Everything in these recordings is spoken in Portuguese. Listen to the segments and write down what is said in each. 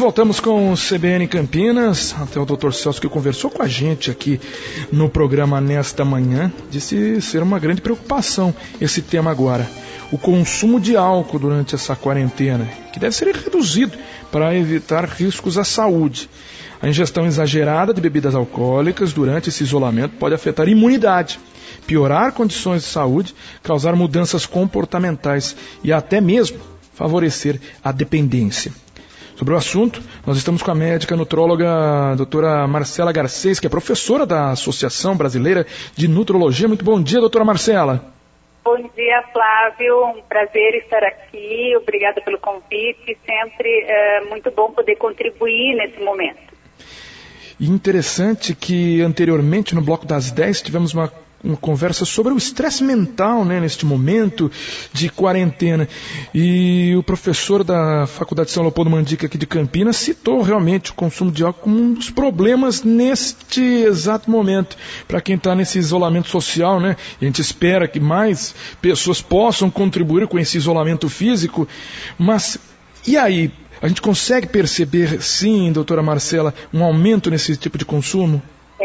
voltamos com o CBN Campinas, até o Dr. Celso que conversou com a gente aqui no programa nesta manhã, disse ser uma grande preocupação esse tema agora, o consumo de álcool durante essa quarentena, que deve ser reduzido para evitar riscos à saúde. A ingestão exagerada de bebidas alcoólicas durante esse isolamento pode afetar a imunidade, piorar condições de saúde, causar mudanças comportamentais e até mesmo favorecer a dependência. Sobre o assunto, nós estamos com a médica nutróloga a doutora Marcela Garcês, que é professora da Associação Brasileira de Nutrologia. Muito bom dia, doutora Marcela. Bom dia, Flávio. Um prazer estar aqui. Obrigada pelo convite. Sempre muito bom poder contribuir nesse momento. E interessante que anteriormente, no bloco das 10, tivemos uma conversa sobre o estresse mental, né, neste momento de quarentena. E o professor da Faculdade São Leopoldo Mandica aqui de Campinas citou realmente o consumo de álcool como um dos problemas neste exato momento. Para quem está nesse isolamento social, né, a gente espera que mais pessoas possam contribuir com esse isolamento físico, mas e aí? A gente consegue perceber, sim, doutora Marcela, um aumento nesse tipo de consumo?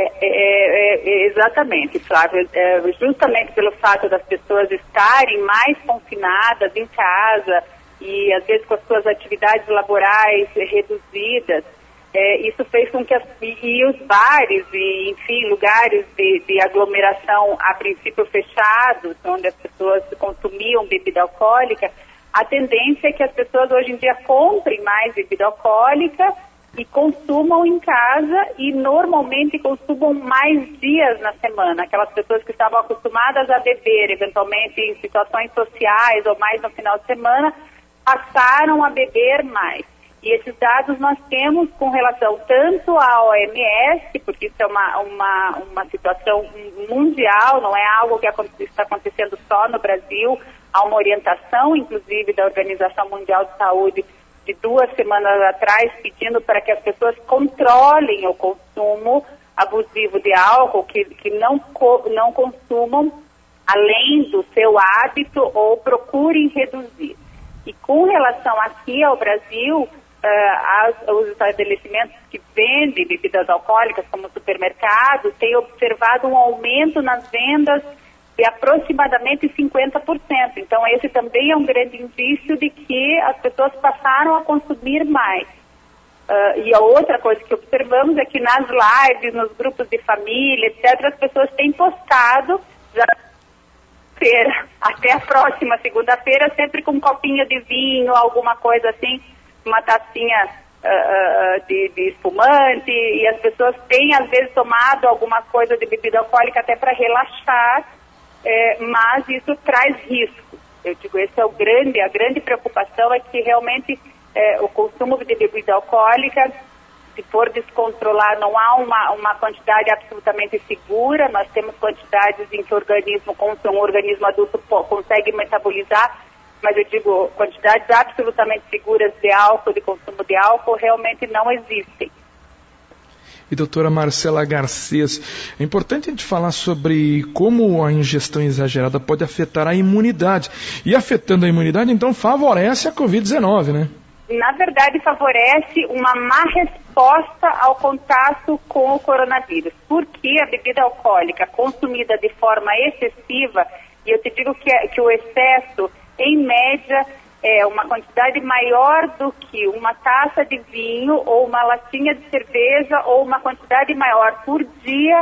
Exatamente, Flávio. Justamente pelo fato das pessoas estarem mais confinadas em casa e às vezes com as suas atividades laborais reduzidas, isso fez com que os bares e, enfim, lugares de aglomeração a princípio fechados, onde as pessoas consumiam bebida alcoólica, a tendência é que as pessoas hoje em dia comprem mais bebida alcoólica e consumam em casa e normalmente consumam mais dias na semana. Aquelas pessoas que estavam acostumadas a beber, eventualmente em situações sociais ou mais no final de semana, passaram a beber mais. E esses dados nós temos com relação tanto à OMS, porque isso é uma situação mundial, não é algo que está acontecendo só no Brasil. Há uma orientação, inclusive, da Organização Mundial de Saúde de 2 semanas atrás, pedindo para que as pessoas controlem o consumo abusivo de álcool, que não consumam além do seu hábito ou procurem reduzir. E com relação aqui ao Brasil, os estabelecimentos que vendem bebidas alcoólicas, como supermercados, têm observado um aumento nas vendas de aproximadamente 50%. Então, esse também é um grande indício de que as pessoas passaram a consumir mais. E a outra coisa que observamos é que nas lives, nos grupos de família, etc., as pessoas têm postado já até a próxima segunda-feira, sempre com um copinho de vinho, alguma coisa assim, uma tacinha de espumante, e as pessoas têm, às vezes, tomado alguma coisa de bebida alcoólica até para relaxar, mas isso traz risco. Eu digo, esse é a grande preocupação é que realmente o consumo de bebida alcoólica, se for descontrolar, não há uma quantidade absolutamente segura. Nós temos quantidades em que um organismo adulto consegue metabolizar, mas eu digo, quantidades absolutamente seguras de álcool, de consumo de álcool, realmente não existem. E doutora Marcela Garcês, é importante a gente falar sobre como a ingestão exagerada pode afetar a imunidade. E afetando a imunidade, então, favorece a Covid-19, né? Na verdade, favorece uma má resposta ao contato com o coronavírus. Porque a bebida alcoólica consumida de forma excessiva, e eu te digo que o excesso, em média, é uma quantidade maior do que uma taça de vinho ou uma latinha de cerveja ou uma quantidade maior por dia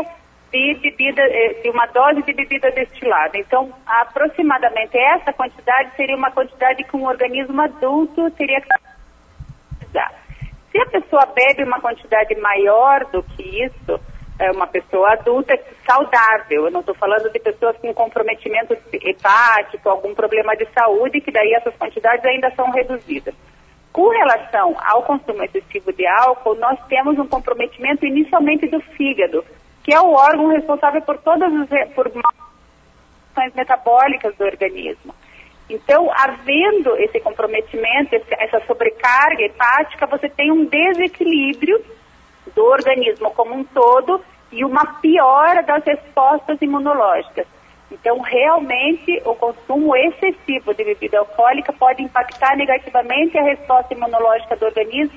de uma dose de bebida destilada. Então, aproximadamente essa quantidade seria uma quantidade que um organismo adulto teria que usar. Se a pessoa bebe uma quantidade maior do que isso, é uma pessoa adulta saudável. Eu não estou falando de pessoas com comprometimento hepático, algum problema de saúde, que daí essas quantidades ainda são reduzidas. Com relação ao consumo excessivo de álcool, nós temos um comprometimento inicialmente do fígado, que é o órgão responsável por todas as funções metabólicas do organismo. Então, havendo esse comprometimento, essa sobrecarga hepática, você tem um desequilíbrio do organismo como um todo e uma piora das respostas imunológicas. Então, realmente, o consumo excessivo de bebida alcoólica pode impactar negativamente a resposta imunológica do organismo,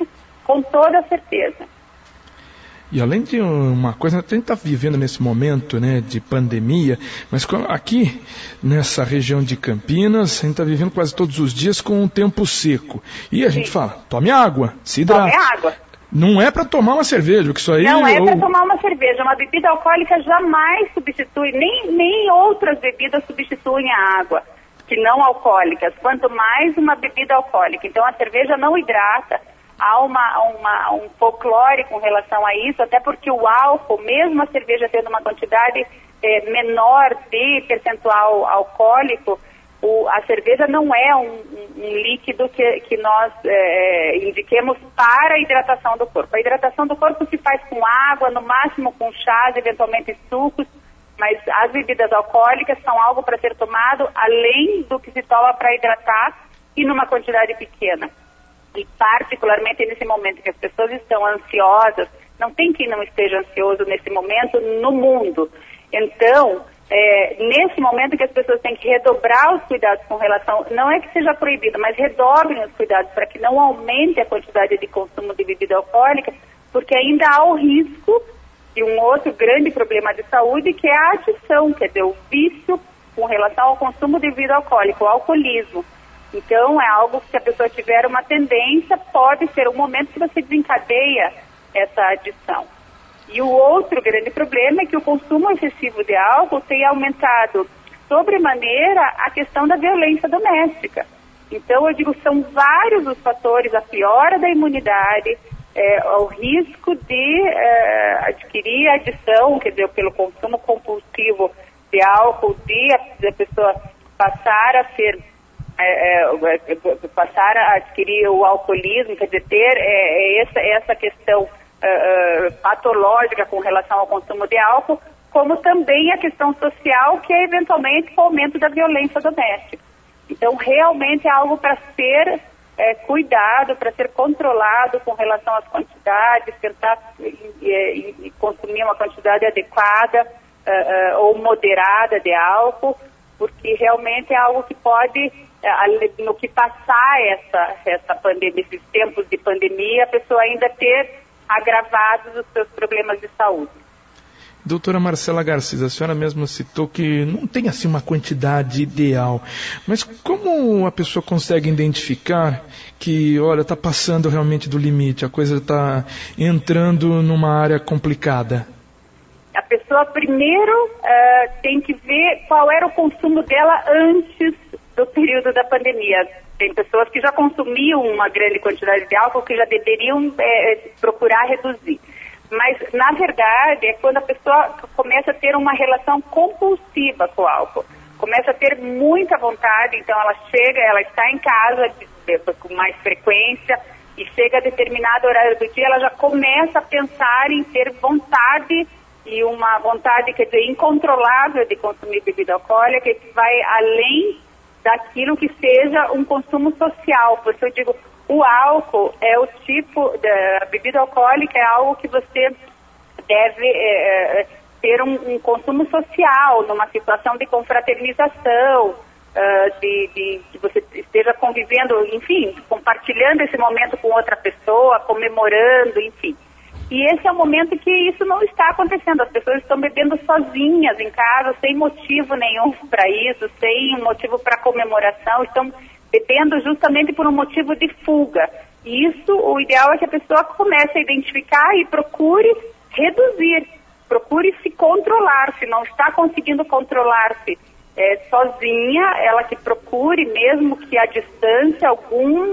com toda certeza. E além de uma coisa, a gente está vivendo nesse momento, né, de pandemia, mas aqui nessa região de Campinas, a gente está vivendo quase todos os dias com um tempo seco. E a gente fala, tome água, se hidrate. Tome água. Não é para tomar uma cerveja, que isso aí... Não é para tomar uma cerveja. Uma bebida alcoólica jamais substitui, nem outras bebidas substituem a água, que não alcoólicas, quanto mais uma bebida alcoólica. Então a cerveja não hidrata. Há um folclore com relação a isso, até porque o álcool, mesmo a cerveja tendo uma quantidade menor de percentual alcoólico, a cerveja não é um líquido que nós indiquemos para a hidratação do corpo. A hidratação do corpo se faz com água, no máximo com chás, eventualmente sucos, mas as bebidas alcoólicas são algo para ser tomado além do que se toma para hidratar e numa quantidade pequena. E particularmente nesse momento que as pessoas estão ansiosas, não tem quem não esteja ansioso nesse momento no mundo. Então, nesse momento que as pessoas têm que redobrar os cuidados com relação, não é que seja proibido, mas redobrem os cuidados para que não aumente a quantidade de consumo de bebida alcoólica, porque ainda há o risco de um outro grande problema de saúde, que é a adição, quer dizer, o vício com relação ao consumo de bebida alcoólica, o alcoolismo. Então, é algo que, se a pessoa tiver uma tendência, pode ser um momento que você desencadeia essa adição. E o outro grande problema é que o consumo excessivo de álcool tem aumentado sobremaneira a questão da violência doméstica. Então, eu digo, são vários os fatores, a piora da imunidade, o risco de adquirir adição, quer dizer, pelo consumo compulsivo de álcool, de a pessoa passar a ser... passar a adquirir o alcoolismo, quer dizer, ter essa questão patológica com relação ao consumo de álcool, como também a questão social, que é eventualmente o aumento da violência doméstica. Então, realmente é algo para ser cuidado, para ser controlado com relação às quantidades, tentar consumir uma quantidade adequada ou moderada de álcool, porque realmente é algo que pode... no que passar essa pandemia, esses tempos de pandemia, a pessoa ainda ter agravados os seus problemas de saúde. Doutora Marcela Garcês, a senhora mesma citou que não tem assim uma quantidade ideal, mas como a pessoa consegue identificar que, olha, está passando realmente do limite, a coisa está entrando numa área complicada? A pessoa primeiro tem que ver qual era o consumo dela antes do período da pandemia. Tem pessoas que já consumiam uma grande quantidade de álcool que já deveriam procurar reduzir. Mas, na verdade, é quando a pessoa começa a ter uma relação compulsiva com o álcool. Começa a ter muita vontade, então ela está em casa com mais frequência e chega a determinado horário do dia, ela já começa a pensar em ter vontade, e uma vontade, quer dizer, incontrolável de consumir bebida alcoólica, que vai além daquilo que seja um consumo social. Por isso eu digo, o álcool é o tipo, da bebida alcoólica é algo que você deve ter um consumo social, numa situação de confraternização, que você esteja convivendo, enfim, compartilhando esse momento com outra pessoa, comemorando, enfim. E esse é o momento que isso não está acontecendo. As pessoas estão bebendo sozinhas em casa, sem motivo nenhum para isso, sem motivo para comemoração, estão bebendo justamente por um motivo de fuga. E isso, o ideal é que a pessoa comece a identificar e procure reduzir, procure se controlar. Se não está conseguindo controlar-se sozinha, ela que procure, mesmo que à distância, algum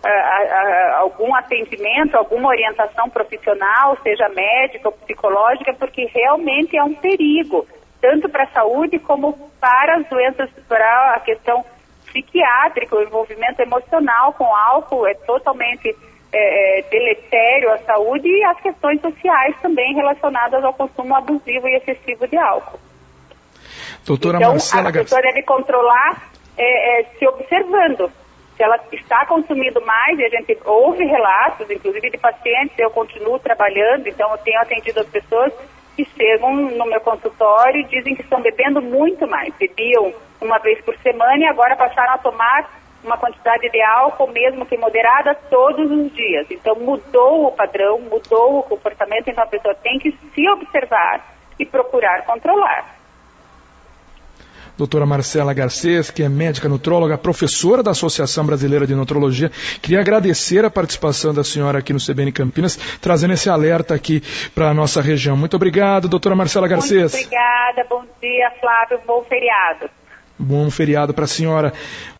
atendimento, alguma orientação profissional, seja médica ou psicológica, porque realmente é um perigo, tanto para a saúde como para as doenças, para a questão psiquiátrica. O envolvimento emocional com álcool é totalmente deletério à saúde, e as questões sociais também relacionadas ao consumo abusivo e excessivo de álcool. Doutora então, Marcela a pessoa deve controlar se observando. Se ela está consumindo mais, e a gente ouve relatos, inclusive de pacientes, eu continuo trabalhando, então eu tenho atendido as pessoas que chegam no meu consultório e dizem que estão bebendo muito mais. Bebiam uma vez por semana e agora passaram a tomar uma quantidade de álcool, mesmo que moderada, todos os dias. Então mudou o padrão, mudou o comportamento, então a pessoa tem que se observar e procurar controlar. Doutora Marcela Garcês, que é médica nutróloga, professora da Associação Brasileira de Nutrologia, queria agradecer a participação da senhora aqui no CBN Campinas, trazendo esse alerta aqui para a nossa região. Muito obrigado, doutora Marcela Garcês. Muito obrigada, bom dia, Flávio, bom feriado. Bom feriado para a senhora.